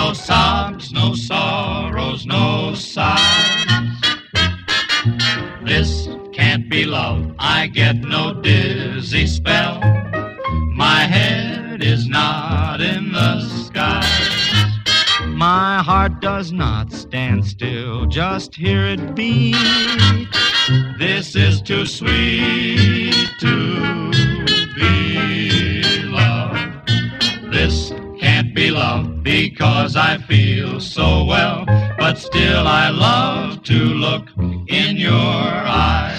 no sobs, no sorrows, no sighs. This can't be love, I get no dizzy spell. My head is not in the skies. My heart does not stand still, just hear it beat. This is too sweet to be love. This can't be love because I feel so well, but still I love to look in your eyes.